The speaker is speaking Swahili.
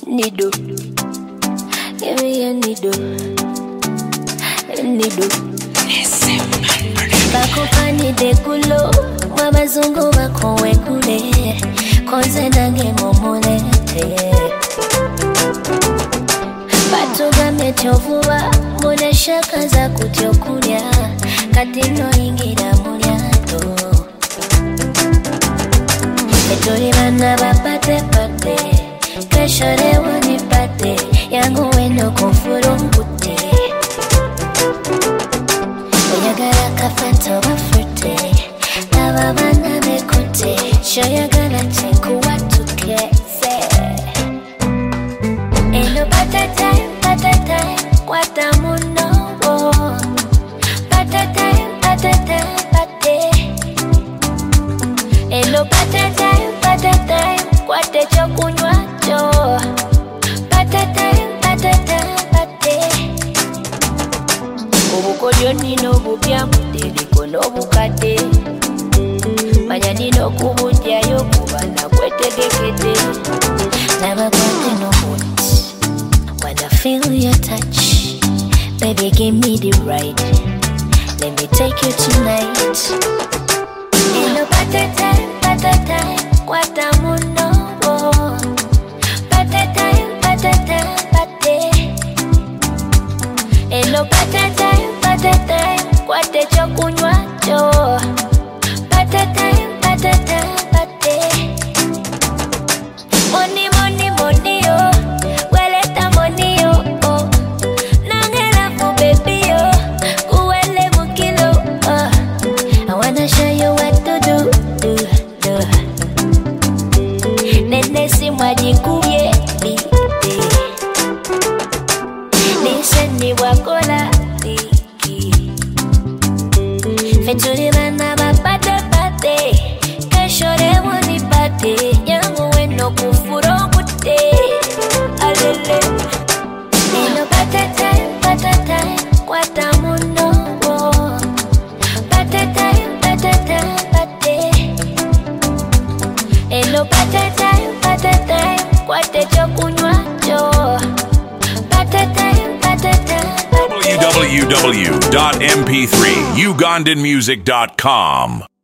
Nido. Give me a nido. Nido. Bakupani de kulo. Wabazungu wakowe kule. Konze nange momolete. Batuga mechovuwa. Mune shaka za kutiokulia. Katino ingira mulyato. Etori bana bapate pate. Keshore wanipate. Yangu weno kufuru mpute. Oyagara kafanta wafute. Lava bana mekote. Shoyagara cheku watuke. Eno patatai, patatai. Kwata muno. Patatai, patatai, pate. Eno patatai, patatai. Kwate chokunywa cho. Patatai, patatai, pate. Obukodyo nino bupya muteri kono bukate. Manya nino kubundya yokubana kwetegekete. Never kwate no mood. When I feel your touch, baby give me the ride. Let me take you tonight. Eno patatai, patatai, kwata muno. Patatai, patatai, pate. Eno patatai, patatai, kwate chokunywa cho. Patatai, patatai, pate. Money, money, money, oh. Weleta money, oh. Nangela for baby, oh. Kuwele mukilo, oh. I wanna show you what to do. Nene si majikuye, bite. Nisheni wakola, tiki. Feturi bana bapate pate. Keshore wanipate. Yangu weno kufuro kute. Alele. Eno patatai, patatai. Kwata muno. Patatai, patatai, pate. Eno patatai, patatai. Kwate chokunywa cho. Patatai, patatai, pate. www.mp3ugandanmusic.com